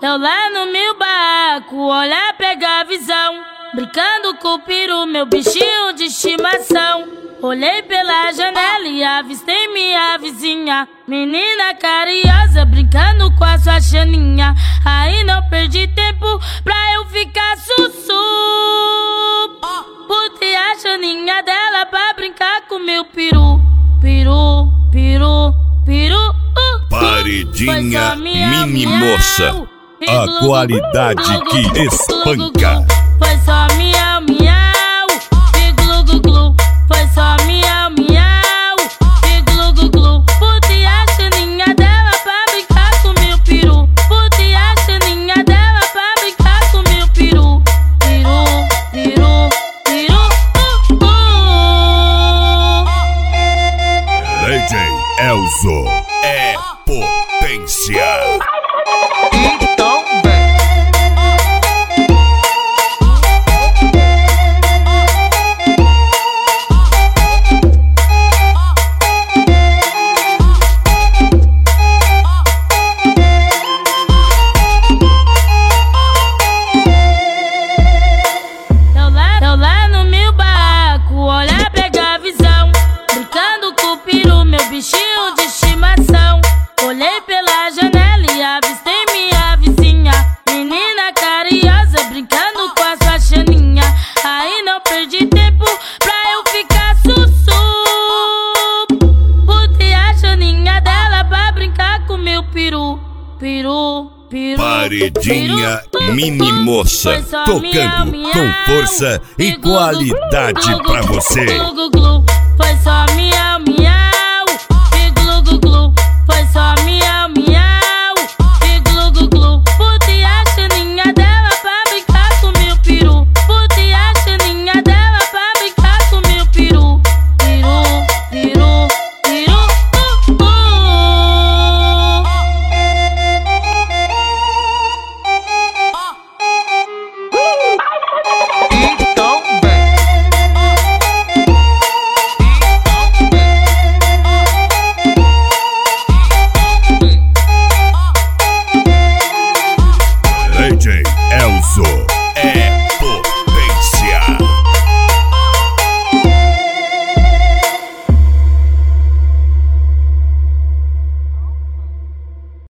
Eu lá no meu barraco, olhar, pegar a visão, brincando com o peru, meu bichinho de estimação. Olhei pela janela e avistei minha vizinha, menina carinhosa, brincando com a sua chaninha. Aí não perdi tempo pra eu ficar sussu. Botei a chaninha dela pra brincar com meu peru. Peru, peru, peru. Paredinha Mini Moça, a qualidade que espanca. Foi só miau, miau, e glu, glu, glu. Foi só miau, miau, e glu, glu, glu. Botei a chaninha dela pra brincar com meu peru. Botei a chaninha dela pra brincar com meu peru. Peru, peru, peru, DJ Elzo é potência. Então eu lá no meu barraco, olhar, pegar a visão, brincando com o peru, meu bichinho de estimação. Olhei pela janela e avistei minha vizinha, menina carinhosa, brincando com a sua chaninha. Aí não perdi tempo pra eu ficar sussu. Botei a chaninha dela pra brincar com meu peru. Peru, peru, Paredinha peru, Mini Moça, foi só tocando miau, com miau, força e glu, glu, qualidade glu, pra glu, você. glu, glu, glu. Foi só miau, miau, e glu, glu, glu. Foi só miau, miau, e glu, glu, glu. Botei a chaninha dela pra brincar com meu peru. Botei a chaninha dela pra brincar com meu peru. Peru, peru, peru, Então DJ Elzo é